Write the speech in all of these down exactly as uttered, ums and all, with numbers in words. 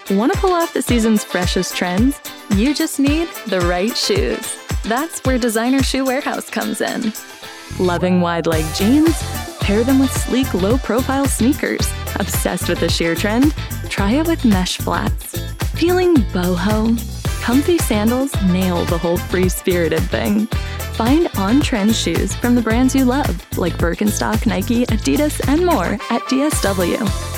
Want to pull off the season's freshest trends? You just need the right shoes. That's where Designer Shoe Warehouse comes in. Loving wide-leg jeans? Pair them with sleek, low-profile sneakers. Obsessed with the sheer trend? Try it with mesh flats. Feeling boho? Comfy sandals nail the whole free-spirited thing. Find on-trend shoes from the brands you love, like Birkenstock, Nike, Adidas, and more at D S W.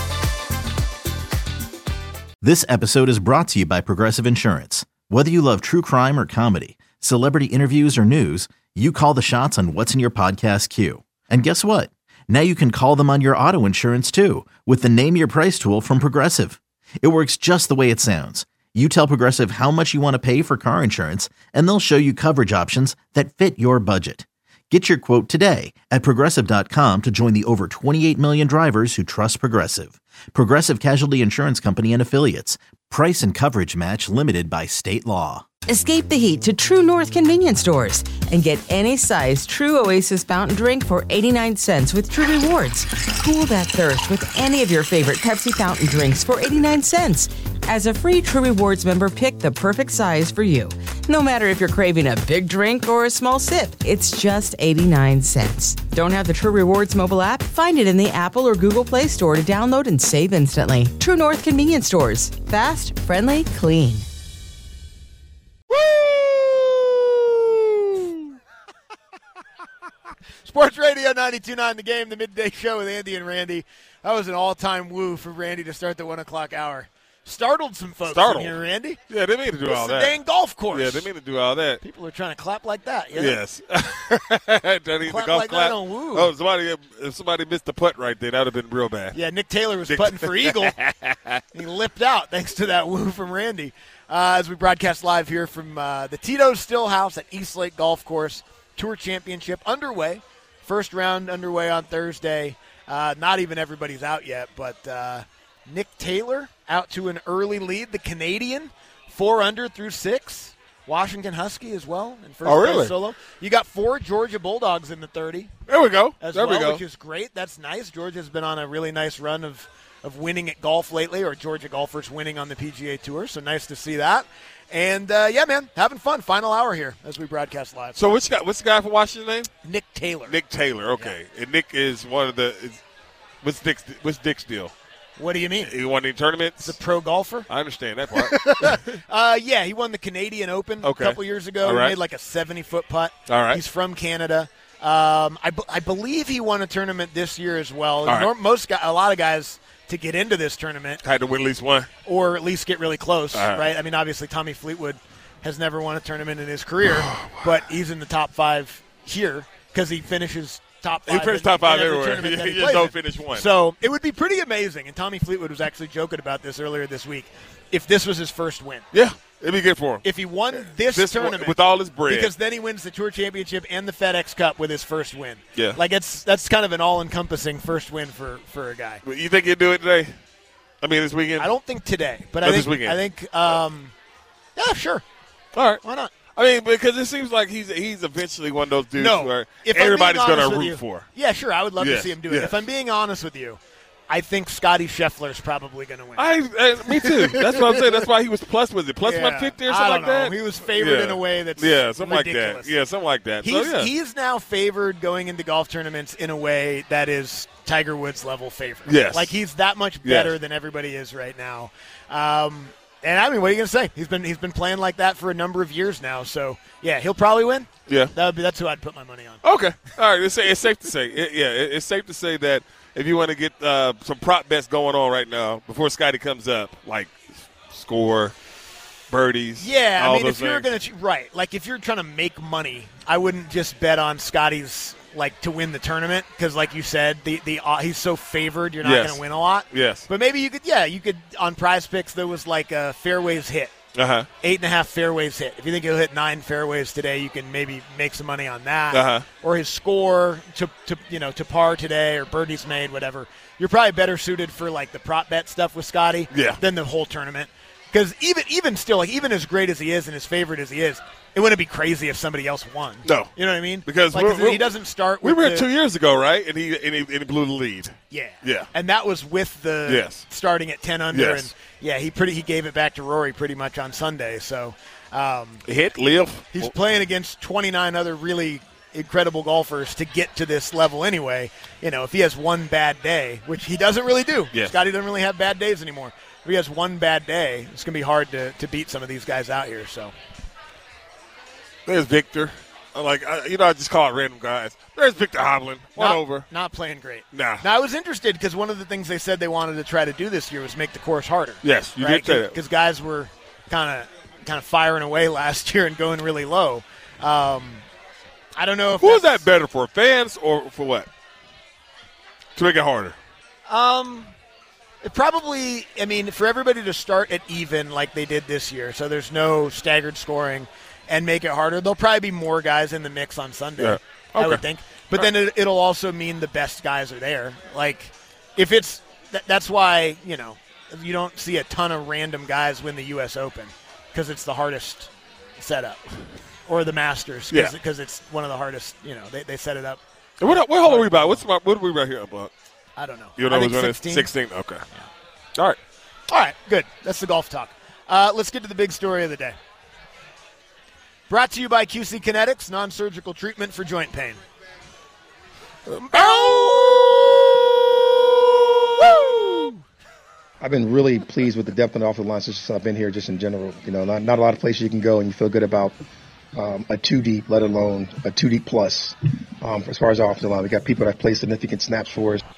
This episode is brought to you by Progressive Insurance. Whether you love true crime or comedy, celebrity interviews or news, you call the shots on what's in your podcast queue. And guess what? Now you can call them on your auto insurance too with the Name Your Price tool from Progressive. It works just the way it sounds. You tell Progressive how much you want to pay for car insurance, and they'll show you coverage options that fit your budget. Get your quote today at Progressive dot com to join the over twenty-eight million drivers who trust Progressive. Progressive Casualty Insurance Company and Affiliates. Price and coverage match limited by state law. Escape the heat to True North convenience stores and get any size True Oasis fountain drink for eighty-nine cents with True Rewards. Cool that thirst with any of your favorite Pepsi fountain drinks for eighty-nine cents. As a free True Rewards member, pick the perfect size for you. No matter if you're craving a big drink or a small sip, it's just eighty-nine cents. Don't have the True Rewards mobile app? Find it in the Apple or Google Play Store to download and save instantly. True North convenience stores. Fast, friendly, clean. Sports Radio ninety-two point nine The Game, the midday show with Andy and Randy. That was an all-time woo for Randy to start the one o'clock hour. Startled some folks Startled. in here, Randy. Yeah, they mean to do This all is that. a dang golf course. Yeah, they mean to do all that. People are trying to clap like that. Yeah. Yes. That ain't Clap the golf like clap. that on woo. Oh, somebody, if somebody missed the putt right there, that would have been real bad. Yeah, Nick Taylor was Nick- putting for Eagle. He lipped out thanks to that woo from Randy. Uh, as we broadcast live here from uh, the Tito's Stillhouse at East Lake Golf Course. Tour Championship underway. First round underway on Thursday. Uh, not even everybody's out yet, but uh, Nick Taylor out to an early lead. The Canadian, four under through six. Washington Husky as well in first Oh, place really? solo. You got four Georgia Bulldogs in the thirty There we go. as there well, we go. which is great. That's nice. Georgia's been on a really nice run of, of winning at golf lately, or Georgia golfers winning on the P G A Tour, so nice to see that. And, uh, yeah, man, having fun. Final hour here as we broadcast live. So which guy, what's the guy from Washington name? Nick Taylor. Nick Taylor, okay. Yeah. And Nick is one of the is, – what's Dick's, what's Dick's deal? What do you mean? He won any tournaments? He's a pro golfer? I understand that part. uh, yeah, he won the Canadian Open okay. a couple years ago. All right. He made like a seventy-foot putt. All right. He's from Canada. Um, I, b- I believe he won a tournament this year as well. All Nor- right. Most guy, a lot of guys to get into this tournament had to win at least one. or at least get really close, All right. right? I mean, obviously Tommy Fleetwood has never won a tournament in his career, but he's in the top five here because he finishes top five. He finished in, top five in every everywhere. tournament that He he just plays don't in. finish one. So it would be pretty amazing, and Tommy Fleetwood was actually joking about this earlier this week, if this was his first win. Yeah, it'd be good for him. If he won this, This tournament with all his bread. because then he wins the Tour Championship and the FedEx Cup with his first win. Yeah. Like, it's that's kind of an all-encompassing first win for, for a guy. You think he'd do it today? I mean, this weekend? I don't think today, but Oh, I this think, weekend. I think um, yeah, sure. All right. Why not? I mean, because it seems like he's he's eventually one of those dudes No, where if I'm everybody's being going honest to with root you- for. Yeah, sure. I would love Yes, to see him do it. yes. If I'm being honest with you, I think Scotty Scheffler's probably going to win. I, I, me too. That's what I'm saying. That's why he was plus, was it plus Yeah, one fifty or I something don't like that? know. He was favored Yeah. in a way that's yeah, something ridiculous. like that. Yeah, something like that. He's so, yeah. he's now favored going into golf tournaments in a way that is Tiger Woods level favorite. Yes. Like he's that much Yes. better than everybody is right now. Um, and I mean, what are you going to say? He's been he's been playing like that for a number of years now. So yeah, he'll probably win. Yeah. That would be that's who I'd put my money on. Okay. All right. It's, it's safe to say. It, yeah, it, it's safe to say that if you want to get uh, some prop bets going on right now before Scotty comes up, like score, birdies. Yeah, all I mean, those if you're things. going to right, like if you're trying to make money, I wouldn't just bet on Scotty's like to win the tournament because, like you said, the the uh, he's so favored, you're not Yes. going to win a lot. Yes. But maybe you could, yeah, you could on Prize Picks. There was like a fairways hit, Uh huh. eight and a half fairways hit. If you think he'll hit nine fairways today, you can maybe make some money on that. Uh-huh. Or his score to to you know to par today or birdies made, whatever. You're probably better suited for like the prop bet stuff with Scotty Yeah. than the whole tournament. Because even even still, like even as great as he is and as favorite as he is, it wouldn't be crazy if somebody else won. No. You know what I mean? Because like, we're, we're, he doesn't start We with were the, two years ago, right? And he, and he and he blew the lead. Yeah. Yeah. And that was with the yes. starting at ten under. Yes. And, yeah, he pretty he gave it back to Rory pretty much on Sunday. So um, hit, live. He's playing against twenty-nine other really incredible golfers to get to this level anyway. You know, if he has one bad day, which he doesn't really do. Yes. Scotty doesn't really have bad days anymore. If he has one bad day, it's going to be hard to, to beat some of these guys out here. So there's Victor. I'm like, I, you know, I just call it random guys. There's Victor Hovland. One not, over. Not playing great. Nah. Now, I was interested because one of the things they said they wanted to try to do this year was make the course harder. Yes, you right? did say that. Because guys were kind of kind of firing away last year and going really low. Um, I don't know if Who is that's, that better for, fans or for what? To make it harder. Um, it probably, I mean, for everybody to start at even like they did this year, so there's no staggered scoring and make it harder, there'll probably be more guys in the mix on Sunday, yeah. okay. I would think. But then it, it'll also mean the best guys are there. Like, if it's th- – that's why, you know, you don't see a ton of random guys win the U S Open because it's the hardest setup. Or the Masters because yeah. it's one of the hardest, you know, they, they set it up. What, what hole are we about? What's my, what are we about here about? I don't know. You know I what's think sixteen? sixteen, okay. Yeah. All right. All right, good. That's the golf talk. Uh, let's get to the big story of the day. Brought to you by Q C Kinetics, non-surgical treatment for joint pain. I've been really pleased with the depth and offensive line since I've been here, just in general. You know, not, not a lot of places you can go and you feel good about um, a two deep, let alone a two deep plus. Um, as far as the offensive line, we got people that play significant snaps for us.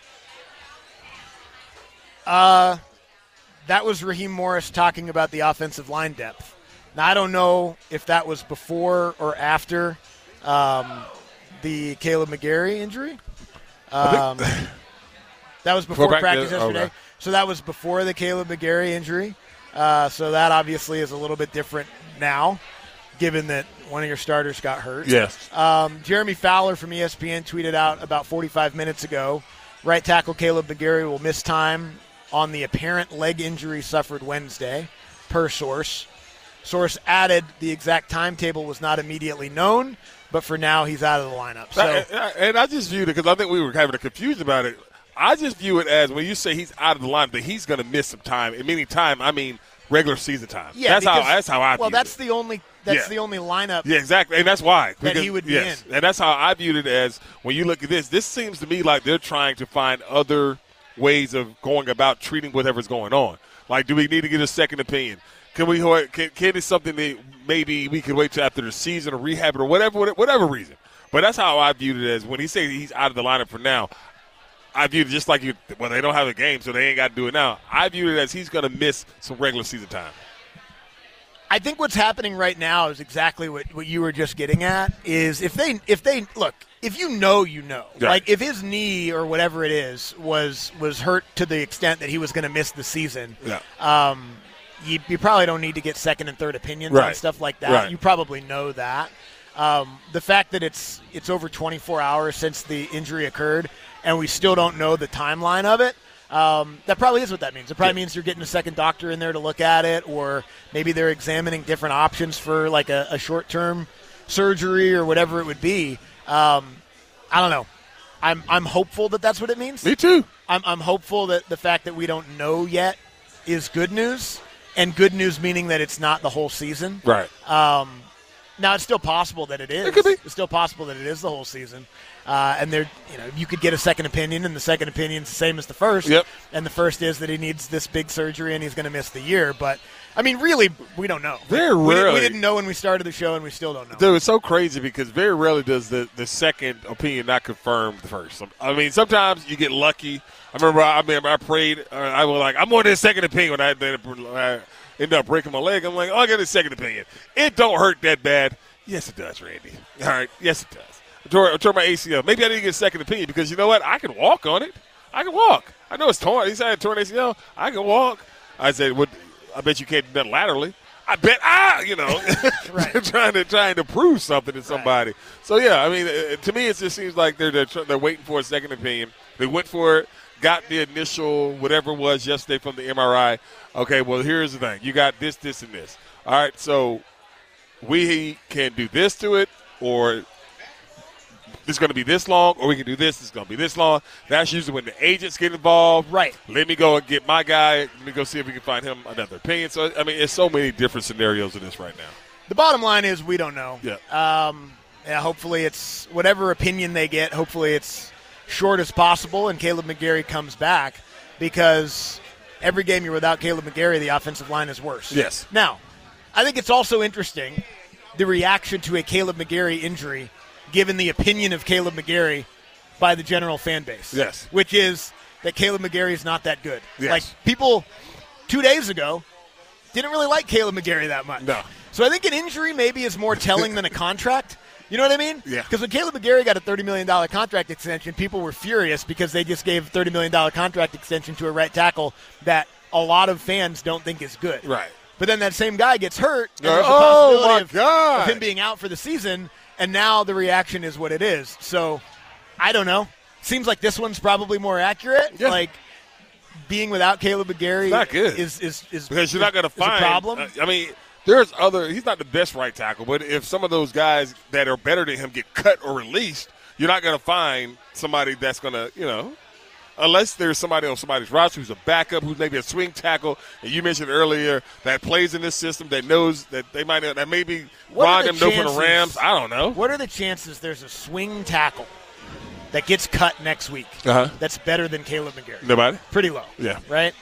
Uh, that was Raheem Morris talking about the offensive line depth. Now, I don't know if that was before or after um, the Caleb McGarry injury. Um, that was before practice yesterday. Okay. So that was before the Caleb McGarry injury. Uh, so that obviously is a little bit different now, given that one of your starters got hurt. Yes. Um, Jeremy Fowler from E S P N tweeted out about forty-five minutes ago, right tackle Caleb McGarry will miss time on the apparent leg injury suffered Wednesday, per source. Source added the exact timetable was not immediately known, but for now he's out of the lineup. So, and, and I just viewed it because I think we were having a confusion about it. I just view it as when you say he's out of the lineup, that he's going to miss some time. And meaning time, I mean regular season time. Yeah, that's because, how that's how I. Well, view that's it. the only that's yeah. the only lineup. Yeah, exactly, and that's why that because, he would be yes. in. And that's how I viewed it as when you look at this. This seems to me like they're trying to find other ways of going about treating whatever's going on. Like, do we need to get a second opinion? Can we? Can, can it something that maybe we could wait till after the season or rehab it or whatever, whatever reason? But that's how I viewed it as when he says he's out of the lineup for now. I viewed it just like you. Well, they don't have a game, so they ain't got to do it now. I viewed it as he's going to miss some regular season time. I think what's happening right now is exactly what, what you were just getting at. Is if they if they look if you know you know yeah. like if his knee or whatever it is was was hurt to the extent that he was going to miss the season. Yeah. Um, you, you probably don't need to get second and third opinions right. on stuff like that. Right. You probably know that. Um, the fact that it's it's over twenty-four hours since the injury occurred, and we still don't know the timeline of it, um, that probably is what that means. It probably means you're getting a second doctor in there to look at it, or maybe they're examining different options for like a, a short-term surgery or whatever it would be. Um, I don't know. I'm I'm hopeful that that's what it means. Me too. I'm I'm hopeful that the fact that we don't know yet is good news, and good news meaning that it's not the whole season. Right. Um, now it's still possible that it is. It could be. It's still possible that it is the whole season, uh, and there, you know, you could get a second opinion, and the second opinion's the same as the first. Yep. And the first is that he needs this big surgery and he's going to miss the year. But I mean, really, we don't know. Very we, rarely. We didn't know when we started the show, and we still don't know. Dude, it's so crazy because very rarely does the, the second opinion not confirm the first. I mean, sometimes you get lucky. I remember I, I, mean, I prayed. Uh, I was like, I'm on this second opinion when I, I ended up breaking my leg. I'm like, oh, I got a second opinion. It don't hurt that bad. Yes, it does, Randy. All right. Yes, it does. I tore, I tore my A C L. Maybe I didn't get a second opinion because you know what? I can walk on it. I can walk. I know it's torn. He said I had torn A C L. I can walk. I said, "What? I bet you can't do that laterally." I bet ah, you know, right. trying to trying to prove something to somebody. Right. So yeah, I mean, uh, to me, it just seems like they're they're, they're waiting for a second opinion. They went for it, got the initial whatever it was yesterday from the M R I. Okay, well, here's the thing. You got this, this, and this. All right, so we can do this to it, or it's going to be this long, or we can do this, it's going to be this long. That's usually when the agents get involved. Right. Let me go and get my guy. Let me go see if we can find him another opinion. So, I mean, it's so many different scenarios in this right now. The bottom line is we don't know. Yeah. Um, yeah, hopefully it's whatever opinion they get, hopefully it's short as possible and Caleb McGarry comes back, because every game you're without Caleb McGarry, the offensive line is worse. Yes. Now, I think it's also interesting the reaction to a Caleb McGarry injury given the opinion of Caleb McGarry by the general fan base. Yes. Which is that Caleb McGarry is not that good. Yes. Like, people two days ago didn't really like Caleb McGarry that much. No. So I think an injury maybe is more telling than a contract. You know what I mean? Yeah. Because when Caleb McGarry got a thirty million dollars contract extension, people were furious because they just gave a thirty million dollars contract extension to a right tackle that a lot of fans don't think is good. Right. But then that same guy gets hurt, and Uh, there's a oh, possibility my of, God. of him being out for the season, and now the reaction is what it is. So, I don't know. Seems like this one's probably more accurate. Yeah. Like, being without Caleb McGarry Not good. is is is Because you're not going to is a find problem. uh, I mean, there's other. He's not the best right tackle, but if some of those guys that are better than him get cut or released, you're not going to find somebody that's going to, you know, unless there's somebody on somebody's roster who's a backup, who's maybe a swing tackle. And you mentioned earlier that plays in this system, that knows that they might that maybe What are Ron the them know for the chances- Rams. I don't know. What are the chances there's a swing tackle that gets cut next week Uh-huh. that's better than Caleb McGarry? Nobody. Pretty low. Yeah. Right?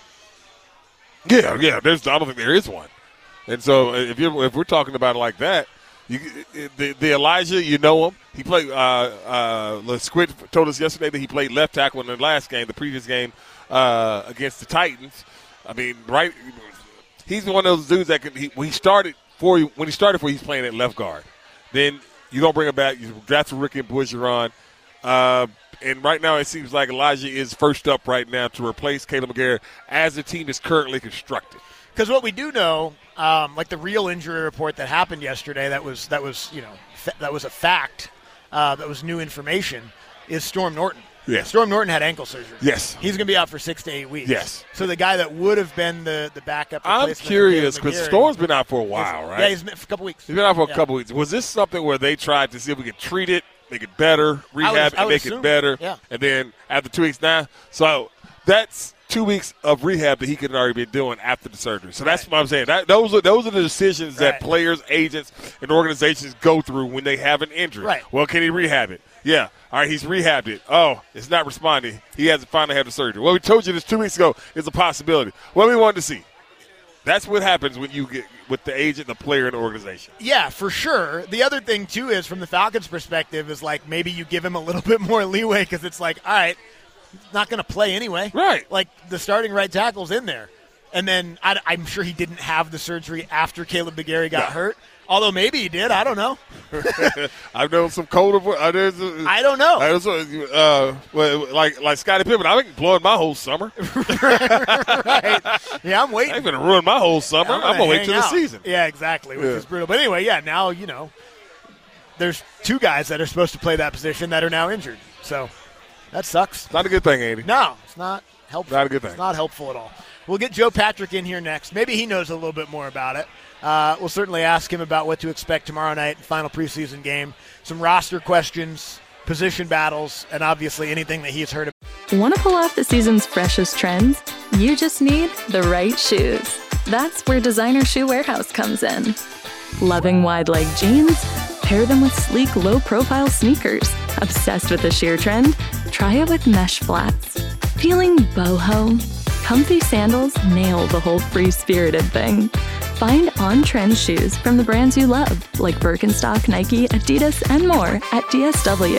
Yeah, yeah. There's. I don't think there is one. And so if you if we're talking about it like that, you, the, the Elijah, you know him. He played. Uh, uh, Squid told us yesterday that he played left tackle in the last game, the previous game uh, against the Titans. I mean, right? He's one of those dudes that can. He, when he started for you, when he started for, he's playing at left guard. Then you don't bring him back. You draft Ricky and Bergeron. Uh, and right now it seems like Elijah is first up right now to replace Caleb McGarry as the team is currently constructed. Because what we do know, um, like the real injury report that happened yesterday, that was that was you know fa- that was a fact, uh, that was new information, is Storm Norton. Yes. Storm Norton had ankle surgery. Yes. He's going to be out for six to eight weeks. Yes. So the guy that would have been the, the backup I'm replacement for curious Caleb because McGarry Storm's been out for a while, is- right? Yeah, he's been for a couple weeks. He's been out for a Yeah. couple weeks. Was this something where they tried to see if we could treat it, make it better, rehab I it, would make assume. it better, Yeah. and then after two weeks now? So that's two weeks of rehab that he could already be doing after the surgery. So that's Right. what I'm saying. That, those are those are the decisions Right. that players, agents, and organizations go through when they have an injury. Right. Well, can he rehab it? Yeah. All right, he's rehabbed it. Oh, it's not responding. He hasn't finally had the surgery. Well, we told you this two weeks ago is a possibility. What we wanted to see. That's what happens when you get with the agent, the player, and the organization. Yeah, for sure. The other thing, too, is from the Falcons' perspective is like maybe you give him a little bit more leeway because it's like, all right, he's not going to play anyway. Right. Like the starting right tackle's in there. And then I, I'm sure he didn't have the surgery after Caleb McGarry got No. hurt. Although maybe he did. I don't know. I've known some colder. Uh, there's, uh, I don't know. I was, uh, well, like like Scottie Pippen, I've been blowing my whole summer. Right. Yeah, I'm waiting. I've been ruin my whole summer. I'm gonna wait hang till the out. season. Yeah, exactly, which Yeah. is brutal. But anyway, yeah, now, you know, there's two guys that are supposed to play that position that are now injured. So that sucks. Not a good thing, Andy. No, it's not helpful. Not a good thing. It's not helpful at all. We'll get Joe Patrick in here next. Maybe he knows a little bit more about it. Uh, we'll certainly ask him about what to expect tomorrow night, final preseason game, some roster questions, position battles, and obviously anything that he's heard about. Want to pull off the season's freshest trends? You just need the right shoes. That's where Designer Shoe Warehouse comes in. Loving wide leg jeans? Pair them with sleek, low-profile sneakers. Obsessed with the sheer trend? Try it with mesh flats. Feeling boho? Comfy sandals nail the whole free-spirited thing. Find on-trend shoes from the brands you love, like Birkenstock, Nike, Adidas, and more at D S W.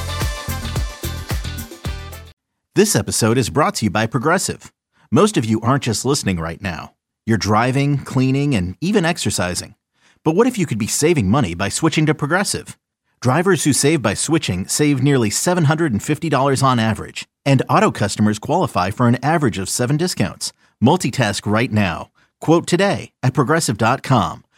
This episode is brought to you by Progressive. Most of you aren't just listening right now. You're driving, cleaning, and even exercising. But what if you could be saving money by switching to Progressive? Drivers who save by switching save nearly seven hundred fifty dollars on average. And auto customers qualify for an average of seven discounts. Multitask right now. Quote today at Progressive dot com.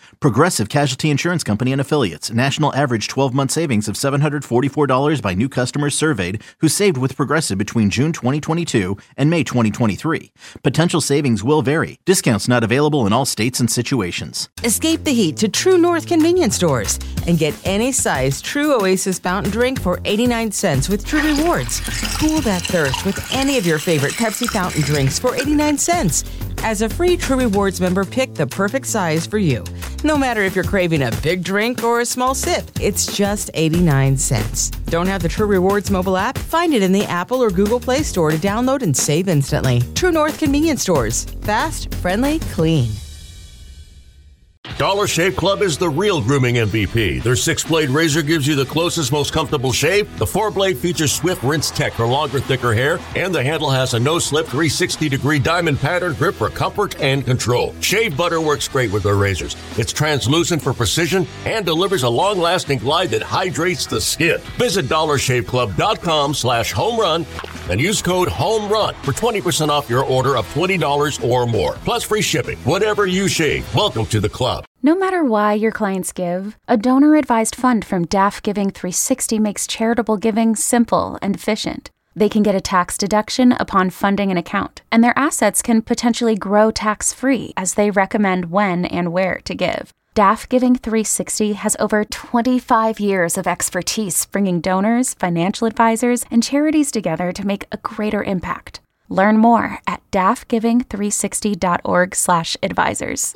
Progressive Casualty Insurance Company and Affiliates. National average twelve-month savings of seven hundred forty-four dollars by new customers surveyed who saved with Progressive between June twenty twenty-two and May twenty twenty-three. Potential savings will vary. Discounts not available in all states and situations. Escape the heat to True North convenience stores and get any size True Oasis fountain drink for eighty-nine cents with True Rewards. Cool that thirst with any of your favorite Pepsi fountain drinks for eighty-nine cents. As a free True Rewards member, pick the perfect size for you. No matter if you're craving a big drink or a small sip, it's just eighty-nine cents. Don't have the True Rewards mobile app? Find it in the Apple or Google Play Store to download and save instantly. True North convenience stores. Fast, friendly, clean. Dollar Shave Club is the real grooming M V P. Their six-blade razor gives you the closest, most comfortable shave. The four-blade features Swift Rinse Tech for longer, thicker hair. And the handle has a no-slip three hundred sixty degree diamond pattern grip for comfort and control. Shave butter works great with their razors. It's translucent for precision and delivers a long-lasting glide that hydrates the skin. Visit dollar shave club dot com slash home run and use code HOMERUN for twenty percent off your order of twenty dollars or more. Plus free shipping. Whatever you shave, welcome to the club. No matter why your clients give, a donor-advised fund from D A F Giving three sixty makes charitable giving simple and efficient. They can get a tax deduction upon funding an account, and their assets can potentially grow tax-free as they recommend when and where to give. D A F Giving three sixty has over twenty-five years of expertise bringing donors, financial advisors, and charities together to make a greater impact. Learn more at D A F giving three sixty dot org slash advisors.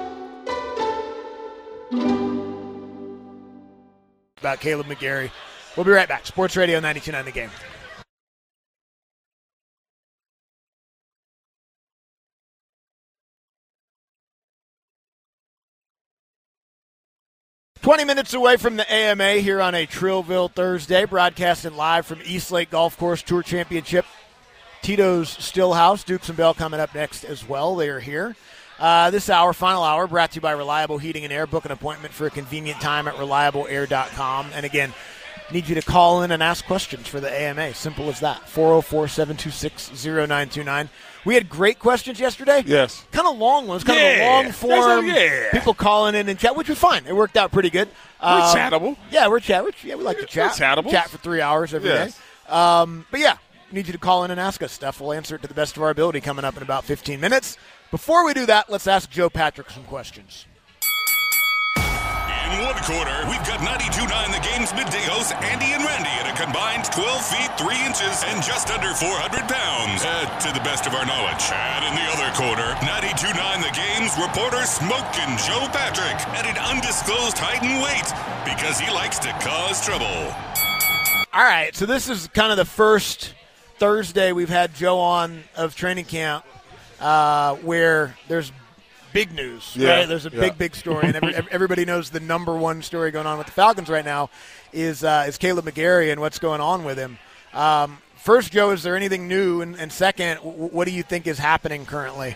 About Kaleb McGary. We'll be right back. Sports Radio ninety-two point nine The Game. twenty minutes away from the A M A here on a Trillville Thursday, broadcasting live from Eastlake Golf Course Tour Championship. Tito's Stillhouse, Dukes and Bell coming up next as well. They are here. Uh, this hour, final hour, brought to you by Reliable Heating and Air. Book an appointment for a convenient time at reliable air dot com. And again, need you to call in and ask questions for the A M A. Simple as that. four oh four, seven two six, oh nine two nine. We had great questions yesterday. Yes. Kind of long ones, kind yeah. of a long form. Yeah. People calling in and chat, which was fine. It worked out pretty good. Um, we're chattable. Yeah, we're chat. We're, yeah, we like to chat. We're chattable. Chat for three hours every yes. day. Um, but yeah, need you to call in and ask us stuff. We'll answer it to the best of our ability coming up in about fifteen minutes. Before we do that, let's ask Joe Patrick some questions. In one corner, we've got ninety-two point nine The Game's midday hosts Andy and Randy at a combined twelve feet, three inches, and just under four hundred pounds, uh, to the best of our knowledge. And in the other corner, ninety-two point nine The Game's reporter Smokin' Joe Patrick at an undisclosed height and weight because he likes to cause trouble. All right, so this is kind of the first Thursday we've had Joe on of training camp uh, where there's big news, yeah, right? There's a yeah. big, big story, and every, everybody knows the number one story going on with the Falcons right now is uh, is Kaleb McGary and what's going on with him. Um, first, Joe, is there anything new? And, and second, w- what do you think is happening currently?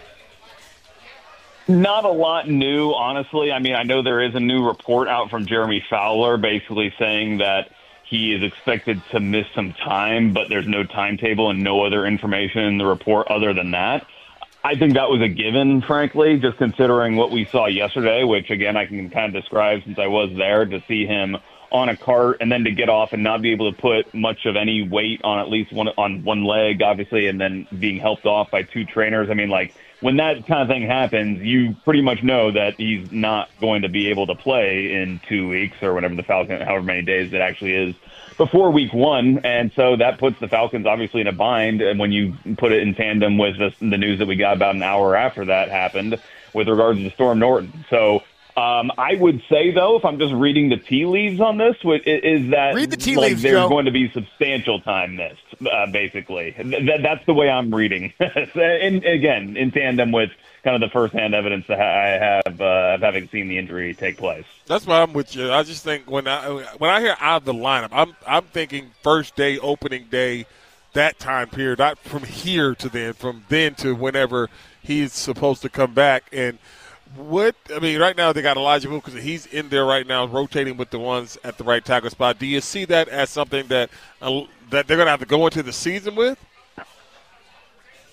Not a lot new, honestly. I mean, I know there is a new report out from Jeremy Fowler basically saying that he is expected to miss some time, but there's no timetable and no other information in the report other than that. I think that was a given, frankly, just considering what we saw yesterday, which, again, I can kind of describe since I was there, to see him on a cart and then to get off and not be able to put much of any weight on at least one on one leg, obviously, and then being helped off by two trainers. I mean, like, when that kind of thing happens, you pretty much know that he's not going to be able to play in two weeks or whatever the Falcons, however many days it actually is, before week one. And so that puts the Falcons obviously in a bind. And when you put it in tandem with the, the news that we got about an hour after that happened with regards to Storm Norton. So um, I would say, though, if I'm just reading the tea leaves on this, is that Read the tea like, leaves, there's Joe. going to be substantial time missed, uh, basically. Th- that's the way I'm reading. And again, in tandem with kind of the firsthand evidence that I have uh, of having seen the injury take place. That's why I'm with you. I just think when I when I hear out of the lineup, I'm I'm thinking first day, opening day, that time period, not from here to then, from then to whenever he's supposed to come back. And what I mean, right now they got Elijah Moore because he's in there right now, rotating with the ones at the right tackle spot. Do you see that as something that uh, that they're going to have to go into the season with?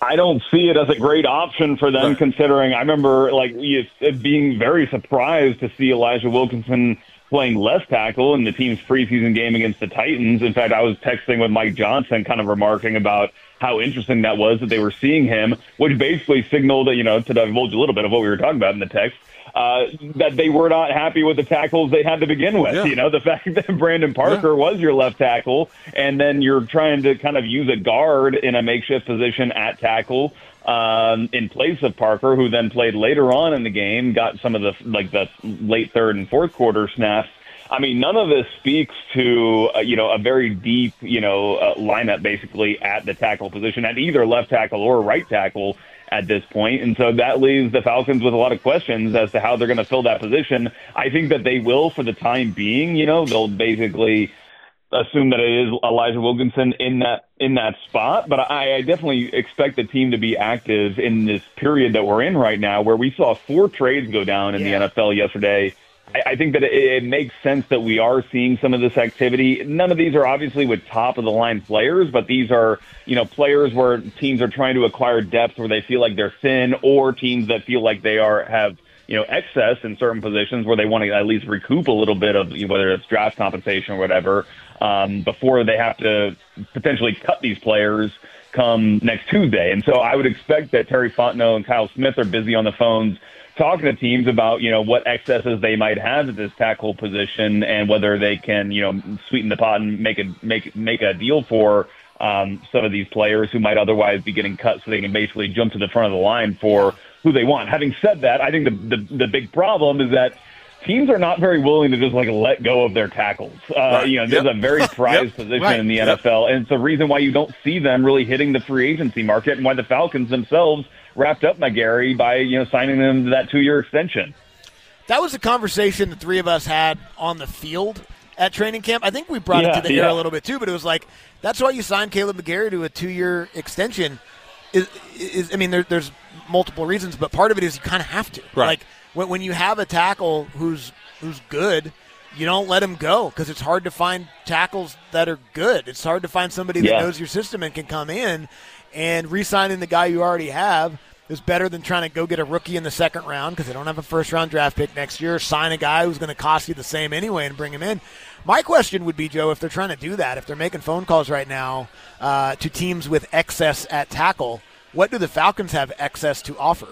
I don't see it as a great option for them, right. Considering I remember like it being very surprised to see Elijah Wilkinson playing left tackle in the team's preseason game against the Titans. In fact, I was texting with Mike Johnson, kind of remarking about how interesting that was that they were seeing him, which basically signaled, you know, to divulge a little bit of what we were talking about in the text, uh, that they were not happy with the tackles they had to begin with. Yeah. You know, the fact that Brandon Parker yeah. was your left tackle, and then you're trying to kind of use a guard in a makeshift position at tackle um, in place of Parker, who then played later on in the game, got some of the like the late third and fourth quarter snaps. I mean, none of this speaks to, uh, you know, a very deep, you know, uh, lineup basically at the tackle position, at either left tackle or right tackle at this point. And so that leaves the Falcons with a lot of questions as to how they're going to fill that position. I think that they will for the time being. You know, they'll basically assume that it is Elijah Wilkinson in that in that spot. But I, I definitely expect the team to be active in this period that we're in right now, where we saw four trades go down in yeah. the N F L yesterday. I think that it, it makes sense that we are seeing some of this activity. None of these are obviously with top-of-the-line players, but these are, you know, players where teams are trying to acquire depth where they feel like they're thin, or teams that feel like they are have, you know, excess in certain positions where they want to at least recoup a little bit of, you know, whether it's draft compensation or whatever, um, before they have to potentially cut these players come next Tuesday. And so I would expect that Terry Fontenot and Kyle Smith are busy on the phones talking to teams about, you know, what excesses they might have at this tackle position and whether they can, you know, sweeten the pot and make a make make a deal for um, some of these players who might otherwise be getting cut, so they can basically jump to the front of the line for who they want. Having said that, I think the the, the big problem is that teams are not very willing to just like let go of their tackles. Uh, right. You know, there's yep. a very prized yep. position right. in the yep. N F L, and it's the reason why you don't see them really hitting the free agency market, and why the Falcons themselves wrapped up McGarry by, you know, signing them to that two-year extension. That was a conversation the three of us had on the field at training camp. I think we brought yeah, it to the yeah. air a little bit too, but it was like, that's why you signed Caleb McGarry to a two-year extension. Is, is I mean, there, there's multiple reasons, but part of it is you kind of have to. Right. Like when, when you have a tackle who's who's good, you don't let him go, because it's hard to find tackles that are good. It's hard to find somebody that yeah. knows your system and can come in. And re-signing the guy you already have is better than trying to go get a rookie in the second round, because they don't have a first-round draft pick next year, sign a guy who's going to cost you the same anyway and bring him in. My question would be, Joe, if they're trying to do that, if they're making phone calls right now uh, to teams with excess at tackle, what do the Falcons have excess to offer?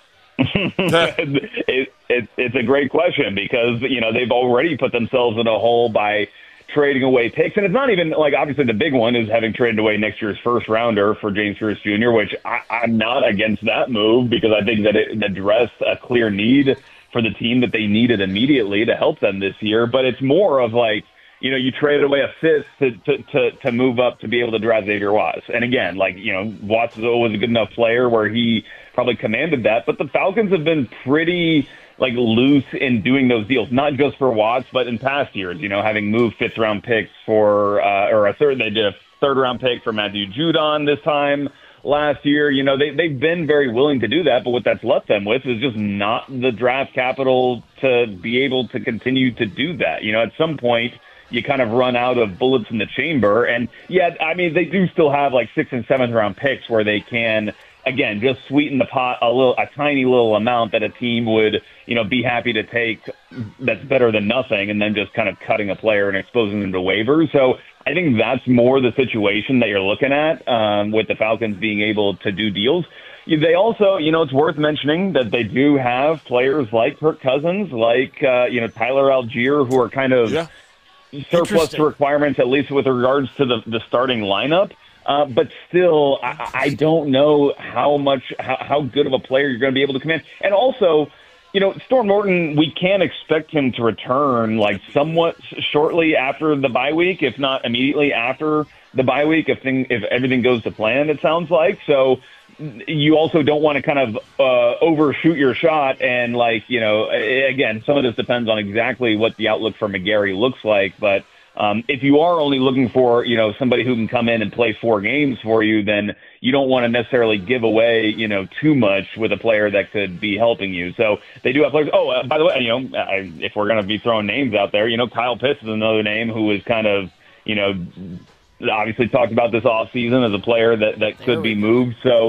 it, it, it's a great question, because, you know, they've already put themselves in a hole by trading away picks. And it's not even like, obviously the big one is having traded away next year's first rounder for James Pierce Junior, which I, I'm not against that move, because I think that it addressed a clear need for the team that they needed immediately to help them this year. But it's more of like, you know, you traded away a fifth to, to, to, to move up to be able to draft Xavier Watts. And again, like, you know, Watts was a good enough player where he probably commanded that, but the Falcons have been pretty like loose in doing those deals, not just for Watts, but in past years, you know, having moved fifth round picks for, uh, or a third, they did a third round pick for Matthew Judon this time last year. You know, they, they've been very willing to do that, but what that's left them with is just not the draft capital to be able to continue to do that. You know, at some point you kind of run out of bullets in the chamber. And yeah, I mean, they do still have like sixth and seventh round picks where they can, again, just sweeten the pot a little, a tiny little amount that a team would, you know, be happy to take. That's better than nothing, and then just kind of cutting a player and exposing them to waivers. So I think that's more the situation that you're looking at um, with the Falcons being able to do deals. They also, you know, it's worth mentioning that they do have players like Kirk Cousins, like, uh, you know, Tyler Algier, who are kind of yeah. surplus to requirements, at least with regards to the, the starting lineup. Uh, but still, I, I don't know how much, how, how good of a player you're going to be able to command. And also, you know, Storm Norton, we can expect him to return like somewhat shortly after the bye week, if not immediately after the bye week, if thing, if everything goes to plan, it sounds like. So you also don't want to kind of uh, overshoot your shot. And like, you know, again, some of this depends on exactly what the outlook for McGarry looks like. But Um, if you are only looking for, you know, somebody who can come in and play four games for you, then you don't want to necessarily give away, you know, too much with a player that could be helping you. So they do have players. Oh, uh, by the way, you know, I, if we're going to be throwing names out there, you know, Kyle Pitts is another name who is kind of, you know, obviously talked about this offseason as a player that, that could be moved. So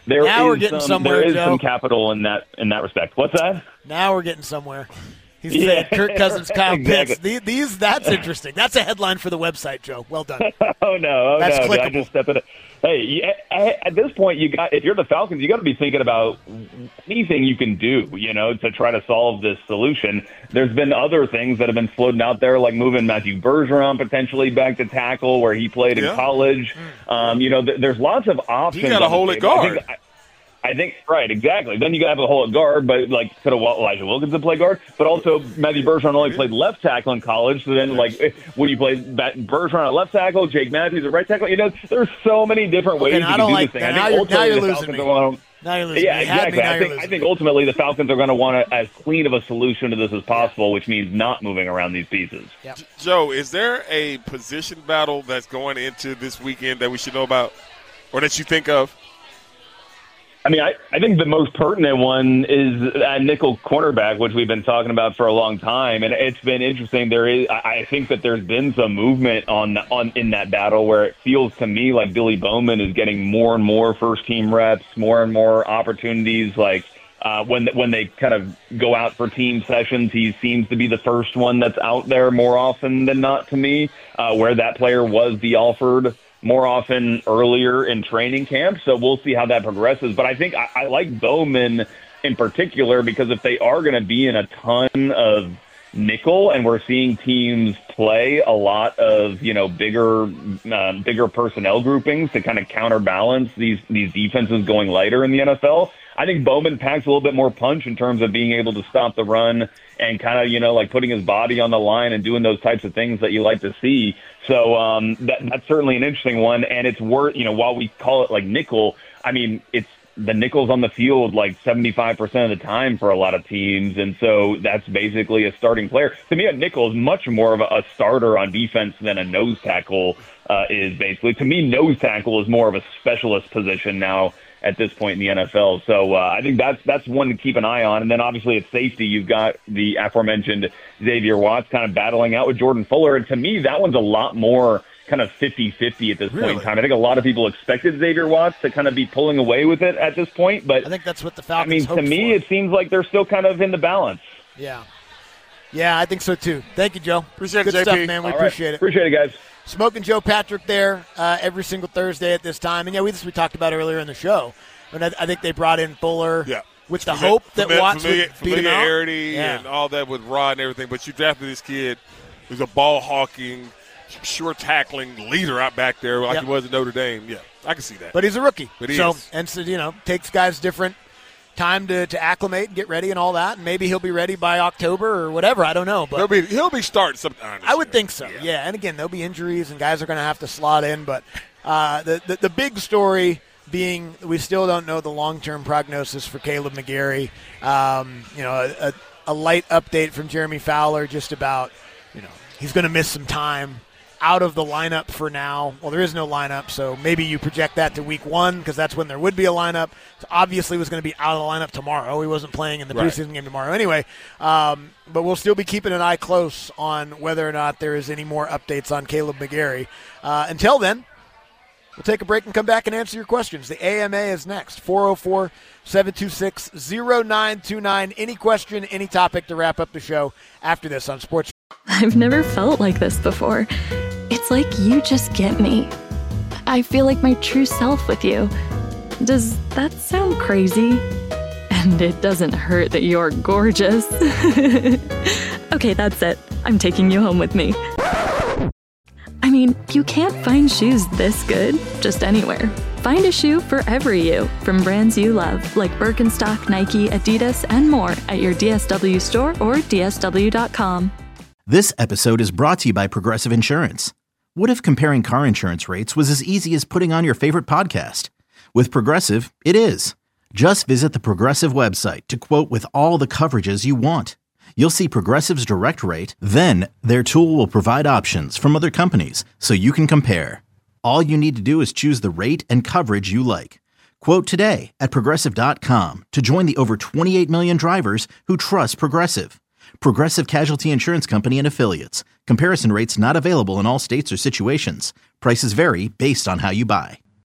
there now we're is getting some, somewhere, there is Joe. some capital in that in that respect. What's that? Now we're getting somewhere. He's Yeah, saying Kirk Cousins, Kyle exactly. Pitts. These, these, that's interesting. That's a headline for the website, Joe. Well done. Oh no! Oh That's no! Did I clickable. just step in it? Hey, you- at at this point, you got if you're the Falcons, you got to be thinking about anything you can do, you know, to try to solve this solution. There's been other things that have been floating out there, like moving Matthew Bergeron potentially back to tackle where he played Yeah. in college. Um, you know, th- there's lots of options. You got to on the hold it table. I guard. think- I- I think right, exactly. Then you got to have a hold at guard, but like could have Elijah Wilkinson play guard, but also Matthew Bergeron only played left tackle in college. So then, like, eh, would you play Bat- Bergeron at left tackle, Jake Matthews at right tackle? You know, there's so many different ways Okay, you I can don't do like this thing. that. I Now think you're- now ultimately you're the losing Falcons me. are going to. Now you're losing Yeah, me. You had me, exactly. now I you're think losing I think me. ultimately the Falcons are going to want as clean of a solution to this as possible, which means not moving around these pieces. Yep. Joe, is there a position battle that's going into this weekend that we should know about or that you think of? I mean, I, I think the most pertinent one is at nickel cornerback, which we've been talking about for a long time, and it's been interesting. There is, I I think that there's been some movement on on in that battle where it feels to me like Billy Bowman is getting more and more first team reps, more and more opportunities. Like uh, when when they kind of go out for team sessions, he seems to be the first one that's out there more often than not. To me, uh, where that player was the Alford more often earlier in training camp. So we'll see how that progresses. But I think I, I like Bowman in particular because if they are going to be in a ton of nickel and we're seeing teams play a lot of, you know, bigger, um, bigger personnel groupings to kind of counterbalance these, these defenses going lighter in the N F L, I think Bowman packs a little bit more punch in terms of being able to stop the run and kind of, you know, like putting his body on the line and doing those types of things that you like to see. So um, that, that's certainly an interesting one. And it's worth, you know, while we call it like nickel, I mean, it's the nickel's on the field like seventy-five percent of the time for a lot of teams. And so that's basically a starting player. To me, a nickel is much more of a, a starter on defense than a nose tackle uh, is basically. To me, nose tackle is more of a specialist position now at this point in the N F L. So uh, I think that's that's one to keep an eye on. And then obviously at safety, you've got the aforementioned Xavier Watts kind of battling out with Jordan Fuller. And to me, that one's a lot more kind of fifty-fifty at this Really? point in time. I think a lot of people expected Xavier Watts to kind of be pulling away with it at this point. But I think that's what the I Falcons mean, to hoped me, for. it seems like they're still kind of in the balance. Yeah. Yeah, I think so too. Thank you, Joe. Appreciate it, Good J P. stuff, man. We All right. appreciate it. Appreciate it, guys. Smoking Joe Patrick there uh, every single Thursday at this time. And, yeah, we, this we talked about earlier in the show. And I, I think they brought in Fuller Yeah. with the Fami- hope that fami- Watts familiar- would beat him out. familiarity Yeah. and all that with Rod and everything. But you drafted this kid who's a ball hawking, sure tackling leader out back there like Yep. he was at Notre Dame. Yeah, I can see that. But he's a rookie. But he so, is. And so, you know, takes guys different time to, to acclimate and get ready and all that. And maybe he'll be ready by October or whatever. I don't know. But he'll be he'll be starting sometime. this I would year. think so, yeah. And again, there'll be injuries and guys are going to have to slot in. But uh, the, the the big story being we still don't know the long-term prognosis for Caleb McGarry. Um, you know, a, a, a light update from Jeremy Fowler just about, you know, he's going to miss some time out of the lineup for now. Well, there is no lineup, so maybe you project that to week one because that's when there would be a lineup. So obviously, was going to be out of the lineup tomorrow. He wasn't playing in the Right. preseason game tomorrow anyway. Um, but we'll still be keeping an eye close on whether or not there is any more updates on Caleb McGarry. Uh, until then, we'll take a break and come back and answer your questions. The A M A is next, four oh four, seven two six, oh nine two nine. Any question, any topic to wrap up the show after this on Sports. I've never felt like this before. It's like you just get me. I feel like my true self with you. Does that sound crazy? And it doesn't hurt that you're gorgeous. Okay, that's it. I'm taking you home with me. I mean, you can't find shoes this good just anywhere. Find a shoe for every you, from brands you love, like Birkenstock, Nike, Adidas, and more at your D S W store or D S W dot com. This episode is brought to you by Progressive Insurance. What if comparing car insurance rates was as easy as putting on your favorite podcast? With Progressive, it is. Just visit the Progressive website to quote with all the coverages you want. You'll see Progressive's direct rate, then their tool will provide options from other companies so you can compare. All you need to do is choose the rate and coverage you like. Quote today at Progressive dot com to join the over twenty-eight million drivers who trust Progressive. Progressive Casualty Insurance Company and Affiliates. Comparison rates not available in all states or situations. Prices vary based on how you buy.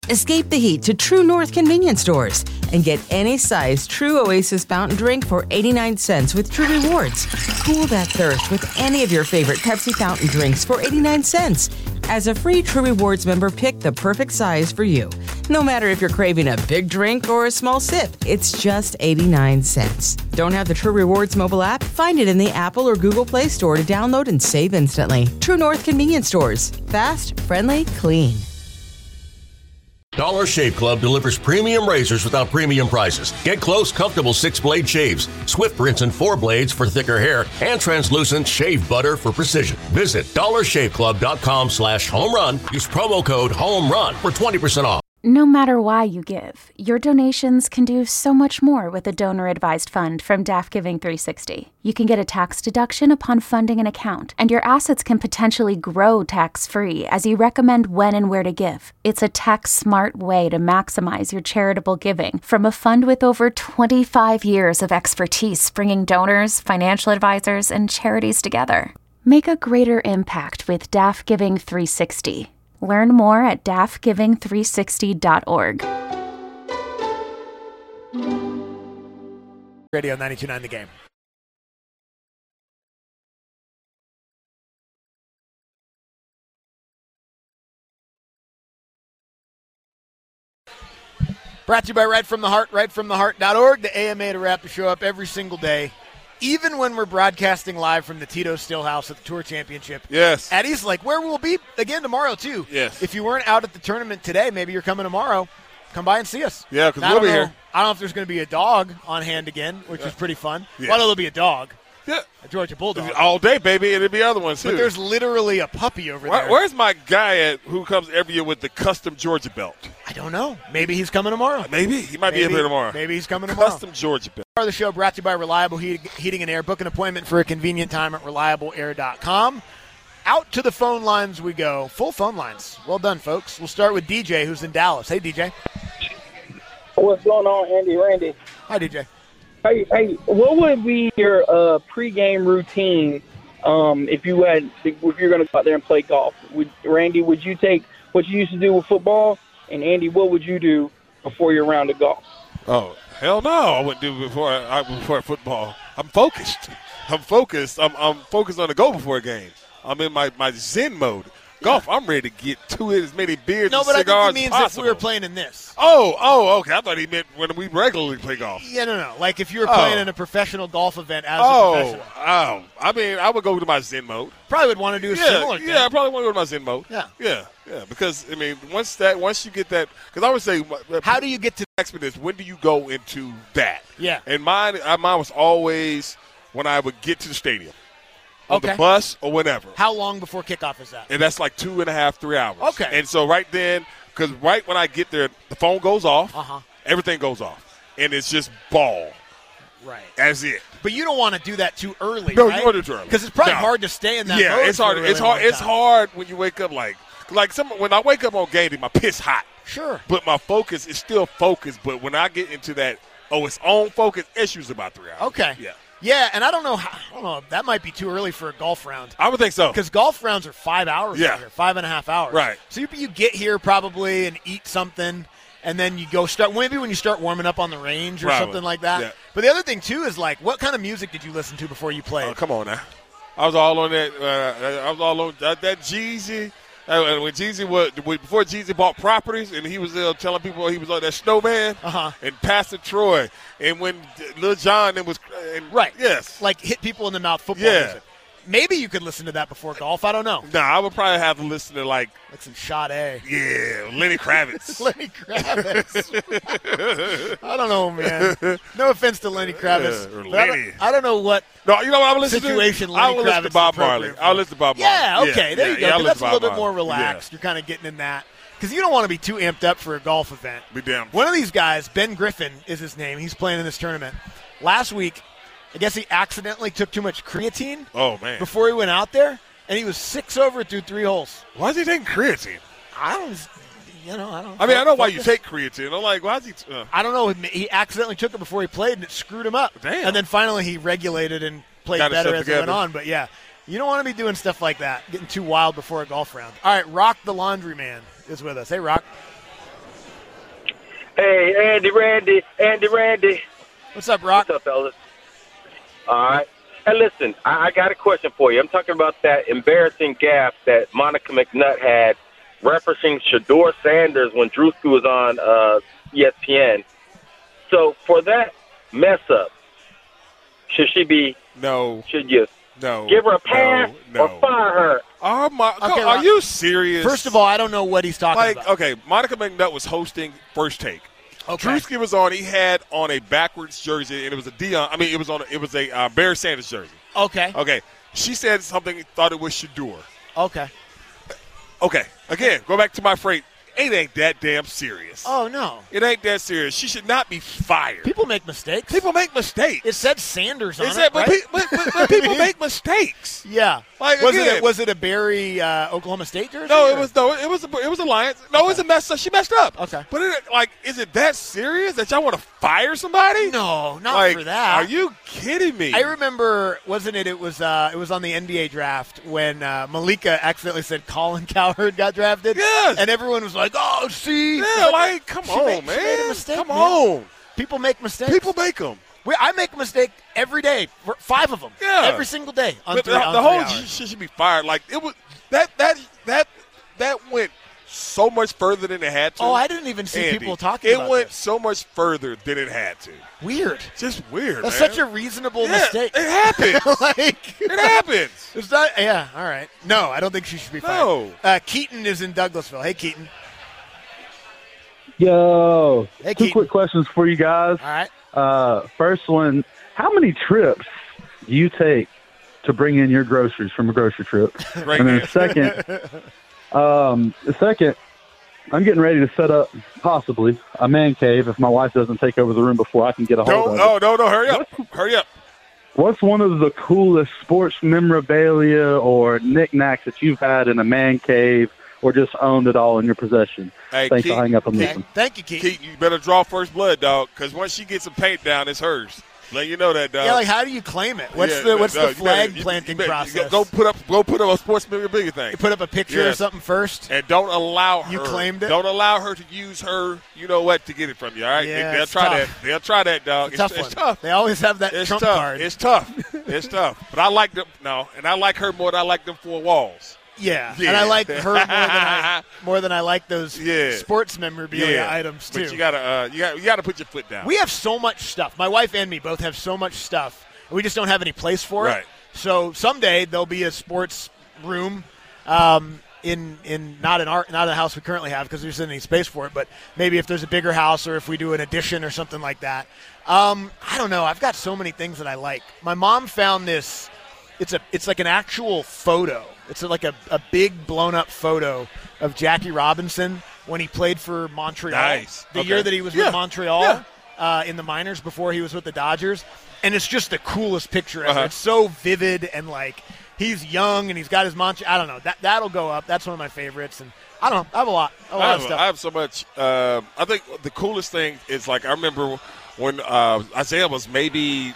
Escape the heat to True North convenience stores and get any size True Oasis fountain drink for eighty-nine cents with True Rewards. Cool that thirst with any of your favorite Pepsi fountain drinks for eighty-nine cents. As a free True Rewards member, pick the perfect size for you. No matter if you're craving a big drink or a small sip, it's just eighty-nine cents. Don't have the True Rewards mobile app? Find it in the Apple or Google Play Store to download and save instantly. True North convenience stores. Fast, friendly, clean. Dollar Shave Club delivers premium razors without premium prices. Get close, comfortable six-blade shaves, swift rinse and four blades for thicker hair, and translucent shave butter for precision. Visit dollar shave club dot com slash home run. Use promo code HOMERUN for twenty percent off. No matter why you give, your donations can do so much more with a donor-advised fund from D A F Giving three sixty. You can get a tax deduction upon funding an account, and your assets can potentially grow tax-free as you recommend when and where to give. It's a tax-smart way to maximize your charitable giving from a fund with over twenty-five years of expertise bringing donors, financial advisors, and charities together. Make a greater impact with D A F Giving three sixty. Learn more at D A F giving three sixty dot org. Radio ninety-two point nine The Game. Brought to you by Right From The Heart, right from the heart dot org, the A M A to wrap the show up every single day, even when we're broadcasting live from the Tito Stillhouse at the Tour Championship. Yes. At East Lake, where we'll be again tomorrow, too. Yes. If you weren't out at the tournament today, maybe you're coming tomorrow. Come by and see us. Yeah, because Now, we'll I be don't know- here. I don't know if there's going to be a dog on hand again, which is pretty fun. Yeah. Well, there'll be a dog. Yeah. A Georgia Bulldog. All day, baby, and there'll be other ones, too. But there's literally a puppy over Where, there. where's my guy at who comes every year with the custom Georgia belt? I don't know. Maybe he's coming tomorrow. Maybe. He might Maybe- be up here tomorrow. Maybe he's coming tomorrow. Custom Georgia belt. Part of the show brought to you by Reliable Heat- Heating and Air. Book an appointment for a convenient time at reliable air dot com. Out to the phone lines we go. Full phone lines. Well done, folks. We'll start with D J, who's in Dallas. Hey, D J. What's going on, Andy Randy? Hi, D J. Hey, hey, what would be your uh, pregame routine um, if you had if you're going to go out there and play golf? Would Randy, would you take what you used to do with football? And Andy, what would you do before your round of golf? Oh, hell no! I wouldn't do it before I, before football. I'm focused. I'm focused. I'm, I'm focused on the go before a game. I'm in my, my Zen mode. Golf, I'm ready to get to it, as many beers No, and but I cigars think he means as possible. if we were playing in this. Oh, oh, okay. I thought he meant when we regularly play golf. Yeah, no, no. Like if you were Oh. playing in a professional golf event as a Oh, professional. oh. I mean, I would go to my Zen mode. Probably would want to do a Yeah, similar thing. yeah. I probably want to go to my Zen mode. Yeah. yeah, yeah. Because I mean, once that, once you get that, because I would say, How do you get to ask me this? When do you go into that? Yeah. And mine, uh, mine was always when I would get to the stadium, on Okay. the bus or whenever. How long before kickoff is that? And that's like two and a half, three hours. Okay. And so right then, because right when I get there, the phone goes off, Uh-huh. everything goes off, and it's just ball. Right. That's it. But you don't want to do that too early, No, you right? want to do it too early. Because it's probably No. hard to stay in that yeah, mode it's for a hard. really it's hard. long It's time. hard when you wake up like like some when I wake up on game day, my piss hot. Sure. But my focus is still focused. But when I get into that, oh, it's on focus. It's usually about three hours. Okay. Yeah. Yeah, and I don't know. How, I don't know. That might be too early for a golf round. I would think so. Because golf rounds are five hours Yeah. out here, five and a half hours. Right. So you, you get here probably and eat something, and then you go start. Maybe when you start warming up on the range or Probably. something like that. Yeah. But the other thing too is like, what kind of music did you listen to before you played? Oh, come on now. I was all on that. Uh, I was all on that, that Jeezy. Uh, when Jeezy was before Jeezy bought properties, and he was uh, telling people he was on that snowman, Uh-huh. and Pastor Troy, and when Lil Jon and was and, Right. yes, Like hit people in the mouth football Yeah. music. Maybe you could listen to that before golf. I don't know. nah, I would probably have to listen to like Like some Sade. yeah, Lenny Kravitz. Lenny Kravitz. I don't know, man. No offense to Lenny Kravitz. Yeah, or but I don't- Lenny. I don't know what No, you know what I would listen situation to? Lenny I would listen Kravitz to Bob is Marley. appropriate I'll for. listen to Bob Yeah, Marley. okay, there yeah, you go. Yeah, I'll 'cause listen that's to a little Bob bit more Marley. relaxed. You're kind of getting in that. Because you don't want to be too amped up for a golf event. Yeah. Be damn. One of these guys, Ben Griffin is his name. He's playing in this tournament. Last week, I guess he accidentally took too much creatine Oh man, before he went out there, and he was six over through three holes. why is he taking creatine? I don't, you know, I don't. I mean, I know why you focus. take creatine. I'm like, why is he? Uh, I don't know. He accidentally took it before he played, and it screwed him up. Damn. And then finally he regulated and played Got better himself as it went together. on. But, yeah, you don't want to be doing stuff like that, getting too wild before a golf round. All right, Rock the Laundry Man is with us. Hey, Rock. Hey, Andy Randy, Andy Randy. What's up, Rock? What's up, fellas? All right. Hey, listen, I, I got a question for you. I'm talking about that embarrassing gaffe that Monica McNutt had referencing Shedeur Sanders when Drewski was on uh, E S P N. So for that mess up, should she be? No. Should you no give her a pass no, no. or fire her? Oh my! Okay, are Rock, you serious? First of all, I don't know what he's talking like, about. okay, Monica McNutt was hosting First Take. Okay. Drewski was on. He had on a backwards jersey, and it was a Dion. I mean, it was on. A, it was a uh, Barry Sanders jersey. Okay. Okay. She said something. Thought it was Shedeur. Okay. Okay. Again, go back to my phrase. It ain't that damn serious. Oh, no. It ain't that serious. She should not be fired. People make mistakes. People make mistakes. It said Sanders on it. it, Said, but, right? pe- but, but, but people make mistakes. Yeah. Like, was again, it a, was it a Barry uh, Oklahoma State jersey? No, or? it was no, it was a, it was Alliance. No, Okay. it was a mess up. She messed up. Okay. But it, like, is it that serious that y'all want to fire somebody? No, not like, for that. Are you kidding me? I remember, wasn't it? It was uh, it was on the N B A draft when uh, Malika accidentally said Colin Cowherd got drafted. Yes. And everyone was like, "Oh, see." Yeah, like, come She on, made- man. she made a mistake, come man. on. People make mistakes. People make them. We, I make a mistake every day, for five of them. Yeah. Every single day. On But three, the, on the three whole hours. shit should be fired. Like it was that that that that went so much further than it had to. Oh, I didn't even see Andy, people talking It about went this. so much further than it had to. Weird. Just weird. That's man. such a reasonable yeah, mistake. It happens. like it happens. It's not. Yeah. All right. No, I don't think she should be fired. No. Uh, Keaton is in Douglasville. Hey, Keaton. Yo, Hey, two Keaton. quick questions for you guys. All right. Uh, first one, how many trips do you take to bring in your groceries from a grocery trip? Great and then man. second, um, the second, I'm getting ready to set up possibly a man cave if my wife doesn't take over the room before I can get a hold Don't, of no, it. no, no, hurry up. Hurry up. What's one of the coolest sports memorabilia or knickknacks that you've had in a man cave or just owned it all in your possession? Hey, Thanks, Keith, I'll hang up and Okay. listen. Thank you, Keaton. Keith, you better draw first blood, dog, because once she gets some paint down, it's hers. Let you know that, dog. Yeah, like how do you claim it? What's Yeah, the what's no, the you flag better- you- planting you better- process? Go put up, go put up a sports memorabilia thing. You put up a picture or Yes. something first. And don't allow her. You claimed it? Don't allow her to use her. You know what to get it from you. All right. Yeah, they, will it's try tough. that. They'll try that, dog. It's a tough it's, one. it's tough. They always have that It's trump tough. card. It's tough. It's tough. But I like them. No, and I like her more than I like them four walls. Yeah. Yeah. and I like her more than I more than I like those Yeah. sports memorabilia Yeah. items too. But you gotta, uh, you got, you gotta put your foot down. We have so much stuff. My wife and me both have so much stuff. And we just don't have any place for Right. it. So someday there'll be a sports room um, in in not in our not in the house we currently have because there isn't any space for it. But maybe if there's a bigger house or if we do an addition or something like that. Um, I don't know. I've got so many things that I like. My mom found this. It's a it's like an actual photo. It's like a, a big blown up photo of Jackie Robinson when he played for Montreal. Nice. The Okay. year that he was Yeah. with Montreal Yeah. uh, in the minors before he was with the Dodgers. And it's just the coolest picture ever. Uh-huh. It's so vivid and like he's young and he's got his Montreal. I don't know. That that'll go up. That's one of my favorites. And I don't know. I have a lot. A lot I of have, stuff. I have so much. Uh, I think the coolest thing is like I remember when uh, Isaiah was maybe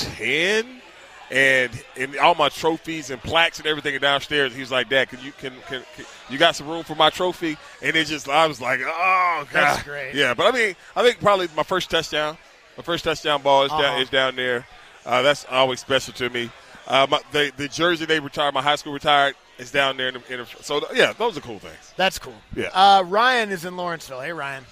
ten, and and all my trophies and plaques and everything are downstairs. He was like, "Dad, can you can, can, can you got some room for my trophy?" And it just I was like, "Oh God, That's great. Yeah, but I mean, I think probably my first touchdown, my first touchdown ball is Uh-huh. down is down there. Uh, that's always special to me. Uh, my, the the jersey they retired, my high school retired, is down there. In the, in the, so yeah, those are cool things. That's cool. Yeah. Uh, Ryan is in Lawrenceville. Hey, Ryan.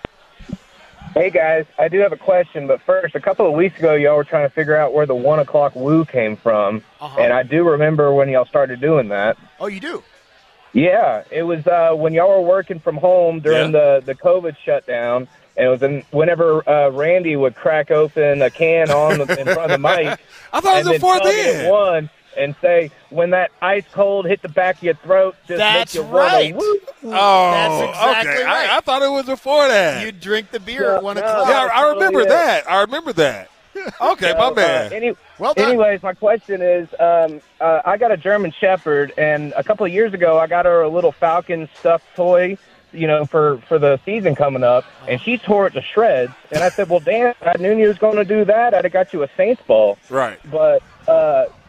Hey, guys, I do have a question, but first, a couple of weeks ago, y'all were trying to figure out where the one o'clock woo came from, Uh-huh. and I do remember when y'all started doing that. Oh, you do? Yeah, it was uh, when y'all were working from home during the, the COVID shutdown, and it was in, whenever uh, Randy would crack open a can on the, in front of the mic. I thought it was and before then tug it then. one and say, when that ice cold hit the back of your throat, just That's make you right. wanna woo. Oh, That's exactly okay. right. I, I thought it was before that. You drink the beer No, at one no. o'clock. yeah, I, I remember yeah. that. I remember that. Okay, So, my uh, bad. any- Well done. Anyways, my question is, um, uh, I got a German Shepherd, and a couple of years ago, I got her a little Falcon stuffed toy, you know, for, for the season coming up, and she tore it to shreds. And I said, well, Dan, I knew you was going to do that. I'd have got you a Saints ball. Right. But uh,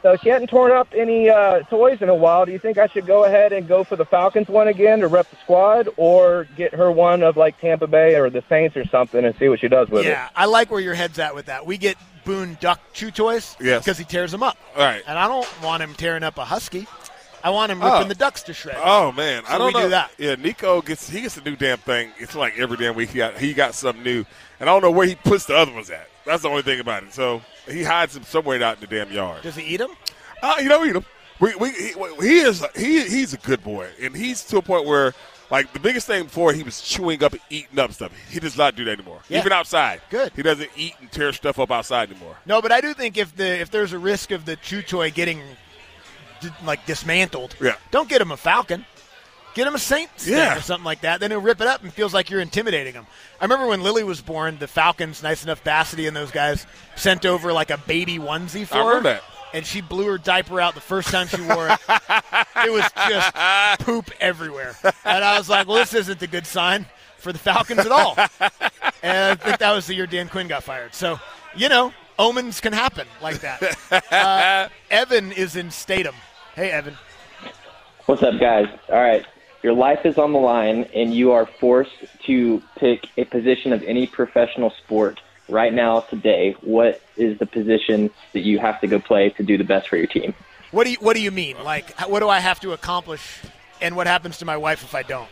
So she hadn't torn up any uh, toys in a while. Do you think I should go ahead and go for the Falcons one again to rep the squad, or get her one of like Tampa Bay or the Saints or something and see what she does with yeah, it? Yeah, I like where your head's at with that. We get Boone Duck chew toys yes. because he tears them up. All right. And I don't want him tearing up a husky. I want him ripping oh. the ducks to shreds. Oh man, so I don't we know. Do that. Yeah, Nico gets he gets a new damn thing. It's like every damn week he got he got something new, and I don't know where he puts the other ones at. That's the only thing about it. So he hides them somewhere out in the damn yard. Does he eat them? Uh, you don't eat them. We we he, he is he he's a good boy, and he's to a point where like the biggest thing before he was chewing up and eating up stuff. He does not do that anymore. Yeah. Even outside. Good. He doesn't eat and tear stuff up outside anymore. No, but I do think if the if there's a risk of the chew toy getting like dismantled, yeah. don't get him a Falcon. Get him a Saint yeah. or something like that. Then he'll rip it up and feels like you're intimidating him. I remember when Lily was born, the Falcons, Nice Enough Bassity and those guys sent over like a baby onesie for I her. remember that. And she blew her diaper out the first time she wore it. It was just poop everywhere. And I was like, well, this isn't a good sign for the Falcons at all. And I think that was the year Dan Quinn got fired. So, you know, omens can happen like that. Uh, Evan is in Statham. Hey, Evan. What's up, guys? All right. Your life is on the line, and you are forced to pick a position of any professional sport right now, today. What is the position that you have to go play to do the best for your team? What do you, what do you mean? Like, what do I have to accomplish, and what happens to my wife if I don't?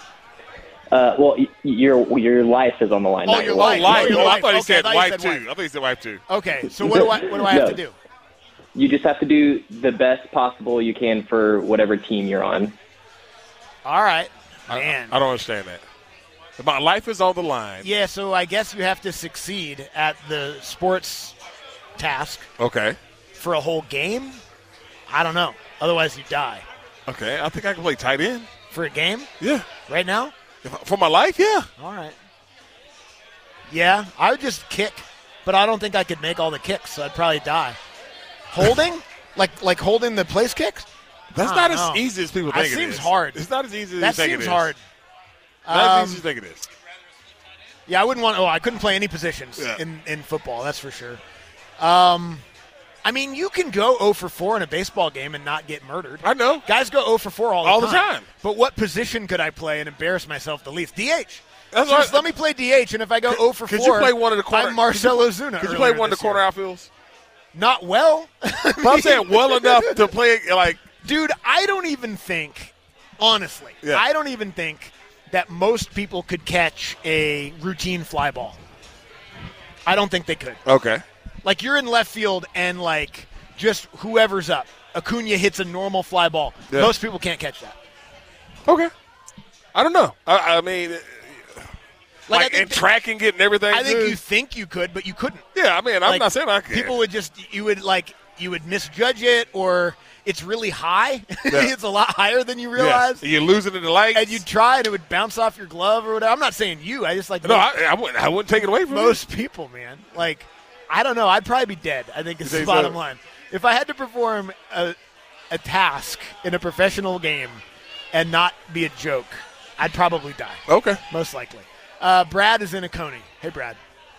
Uh, well, y- your your life is on the line. Oh, not your your life. Life. Oh, your Oh, I life. thought he Okay, said I thought you wife said too. wife. I thought he said wife too. Okay, so what do I what do I have No. to do? You just have to do the best possible you can for whatever team you're on. All right, man. I, I don't understand that. My life is on the line. Yeah, so I guess you have to succeed at the sports task. Okay. For a whole game? I don't know. Otherwise, you die. Okay, I think I can play tight end. For a game? Yeah. Right now? If, for my life, yeah. All right. Yeah, I would just kick, but I don't think I could make all the kicks, so I'd probably die. Holding? like like holding the place kicks? That's I not don't as know. easy as people That think it is. seems hard. It's not as easy as that you think it is. seems hard. Not Um, as easy as you think it is. Yeah, I wouldn't want. Oh, I couldn't play any positions Yeah. in, in football. That's for sure. Um, I mean, you can go zero for four in a baseball game and not get murdered. I know. Guys go zero for four all the All time. the time. But what position could I play and embarrass myself the least? D H. That's So right. just let me play D H, and if I go zero for Could four, you play one of the corner? I'm Marcelo could you, Zuna. Could you play earlier one of the this year. corner outfields? Not well. But I'm saying well enough to play like. Dude, I don't even think, honestly, Yeah. I don't even think that most people could catch a routine fly ball. I don't think they could. Okay. Like, you're in left field and, like, just whoever's up. Acuna hits a normal fly ball. Yeah. Most people can't catch that. Okay. I don't know. I, I mean, Like, like, I think and that- tracking, getting everything. I think too. you think you could, but you couldn't. Yeah, I mean, I'm Like, not saying I could. People would just, you would, like, you would misjudge it, or it's really high. Yeah. It's a lot higher than you Yeah. realize. You lose it in the lights. And you'd try, and it would bounce off your glove or whatever. I'm not saying you. I just, like, No, I, I, wouldn't, I wouldn't take it away from most people, man. Like, I don't know. I'd probably be dead, I think is You the think bottom so? line. If I had to perform a, a task in a professional game and not be a joke, I'd probably die. Okay. Most likely. Uh, Brad is in a Coney. Hey, Brad.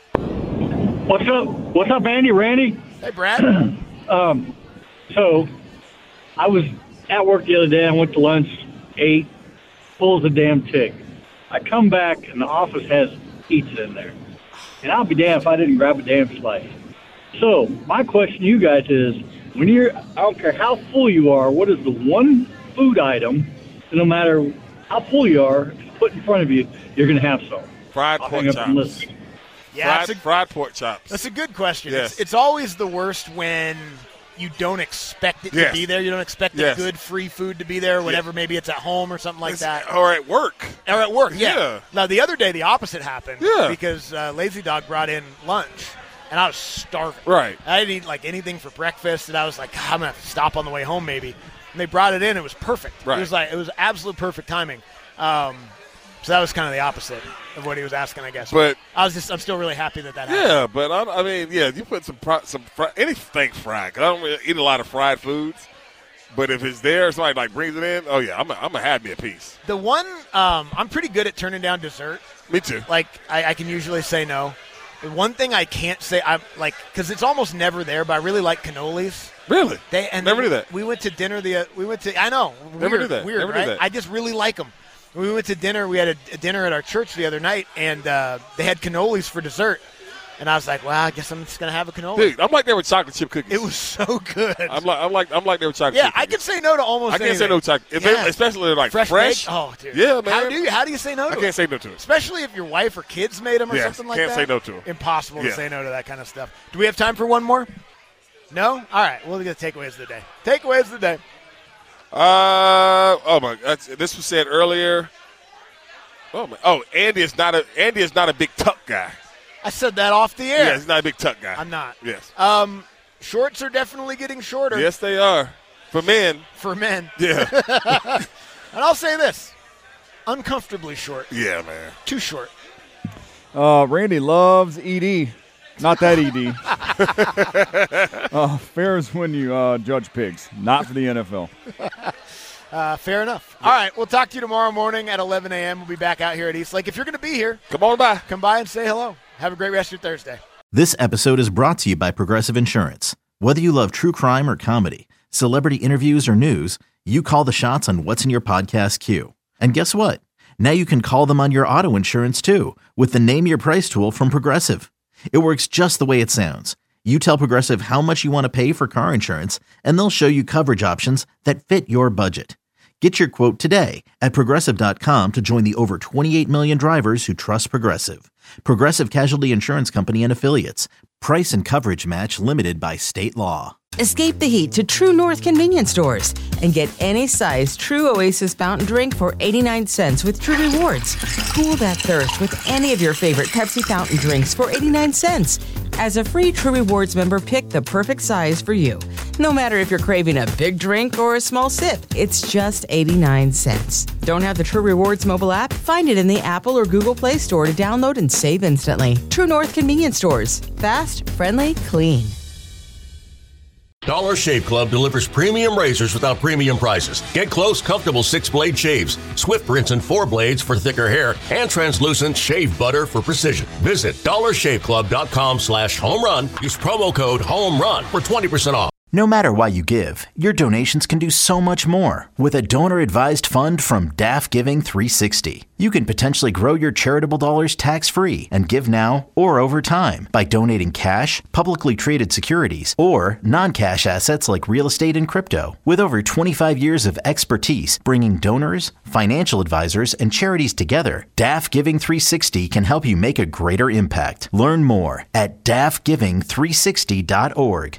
What's up? What's up, Andy? Randy? Hey, Brad. um, so, I was at work the other day. I went to lunch, ate, full as a damn tick. I come back, and the office has pizza in there. And I'll be damned if I didn't grab a damn slice. So, my question to you guys is, when you're, I don't care how full you are, what is the one food item, no matter how full you are, put in front of you, you're going to have some? Fried I'll pork hang up and chops. listen. Yeah, fried, that's a, fried pork chops. that's a good question. Yes. It's, it's always the worst when you don't expect it Yes. to be there. You don't expect Yes. the good free food to be there, whatever. Maybe it's at home or something like It's- that. Or at work. Or at work, yeah. Yeah. Now, the other day, the opposite happened. Yeah. Because uh, Lazy Dog brought in lunch, and I was starving. Right. I didn't eat, like, anything for breakfast, and I was like, God, I'm going to stop on the way home maybe. And they brought it in. It was perfect. Right. It was like, it was absolute perfect timing. Um, so that was kind of the opposite of what he was asking, I guess. But I was just, I'm still really happy that that happened. yeah, but I, I mean, yeah, you put some fri- some fri- anything fried. 'Cause I don't really eat a lot of fried foods, but if it's there, somebody like brings it in. Oh yeah, I'm a, I'm gonna have me a piece. The one, um, I'm pretty good at turning down dessert. Me too. Like, I, I can usually say no. The one thing I can't say, I'm like, because it's almost never there, but I really like cannolis. Really? They and Never then do that. We went to dinner. The uh, we went to. I know. Never weird, do that. Weird, Never do right? that. I just really like them. We went to dinner. We had a, a dinner at our church the other night, and uh, they had cannolis for dessert. And I was like, well, I guess I'm just gonna have a cannoli. Dude, I'm like that with chocolate chip cookies. It was so good. I'm like, I'm like, I'm like that with chocolate Yeah, chip cookies. I can say no to almost I can't anything. say no to chocolate, if Yeah. they- especially if they're like fresh. fresh. baked? Oh, dude. Yeah, man. How do you how do you say no to I it? can't say no to it. Especially if your wife or kids made them or Yes, something like can't that. say no to it. Impossible to Yeah. say no to that kind of stuff. Do we have time for one more? No? All right. We'll get takeaways of the day. Takeaways of the day. Uh oh my! That's, this was said earlier. Oh my! Oh, Andy is not a Andy is not a big tuck guy. I said that off the air. Yeah, he's not a big tuck guy. I'm not. Yes. Um, shorts are definitely getting shorter. Yes, they are for men. For men. Yeah. And I'll say this: uncomfortably short. Yeah, man. Too short. Uh, Randy loves E D. Not that E D. uh, fair is when you uh, judge pigs, not for the N F L. Uh, fair enough. All right, we'll talk to you tomorrow morning at eleven a.m. We'll be back out here at Eastlake. If you're going to be here, come on by. Come by and say hello. Have a great rest of your Thursday. This episode is brought to you by Progressive Insurance. Whether you love true crime or comedy, celebrity interviews or news, you call the shots on what's in your podcast queue. And guess what? Now you can call them on your auto insurance too with the Name Your Price tool from Progressive. It works just the way it sounds. You tell Progressive how much you want to pay for car insurance, and they'll show you coverage options that fit your budget. Get your quote today at Progressive dot com to join the over twenty-eight million drivers who trust Progressive. Progressive Casualty Insurance Company and Affiliates. Price and coverage match limited by state law. Escape the heat to True North convenience stores and get any size True Oasis fountain drink for eighty-nine cents with True Rewards. Cool that thirst with any of your favorite Pepsi fountain drinks for eighty-nine cents. As a free True Rewards member, pick the perfect size for you. No matter if you're craving a big drink or a small sip, it's just eighty-nine cents. Don't have the True Rewards mobile app? Find it in the Apple or Google Play Store to download and save instantly. True North convenience stores. Fast, friendly, clean. Dollar Shave Club delivers premium razors without premium prices. Get close, comfortable six-blade shaves, swift rinse and four blades for thicker hair, and translucent shave butter for precision. Visit dollar shave club dot com slash home run. Use promo code HOMERUN for twenty percent off. No matter why you give, your donations can do so much more. With a donor-advised fund from D A F Giving three sixty, you can potentially grow your charitable dollars tax-free and give now or over time by donating cash, publicly traded securities, or non-cash assets like real estate and crypto. With over twenty-five years of expertise bringing donors, financial advisors, and charities together, D A F Giving three sixty can help you make a greater impact. Learn more at D A F giving three sixty dot org.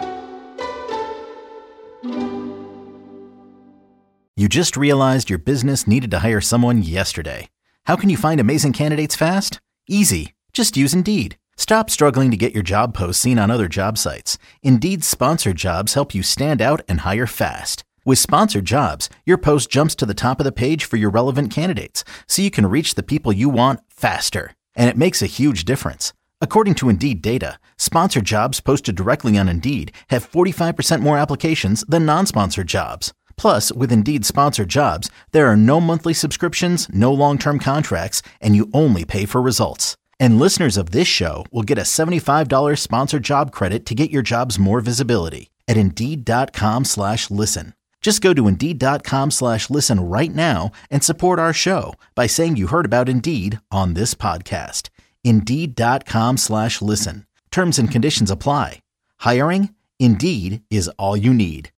You just realized your business needed to hire someone yesterday. How can you find amazing candidates fast? Easy. Just use Indeed. Stop struggling to get your job posts seen on other job sites. Indeed's sponsored jobs help you stand out and hire fast. With sponsored jobs, your post jumps to the top of the page for your relevant candidates, so you can reach the people you want faster. And it makes a huge difference. According to Indeed data, sponsored jobs posted directly on Indeed have forty-five percent more applications than non-sponsored jobs. Plus, with Indeed sponsored jobs, there are no monthly subscriptions, no long-term contracts, and you only pay for results. And listeners of this show will get a seventy-five dollars sponsored job credit to get your jobs more visibility at Indeed.com slash listen. Just go to Indeed.com slash listen right now and support our show by saying you heard about Indeed on this podcast. Indeed.com slash listen. Terms and conditions apply. Hiring? Indeed is all you need.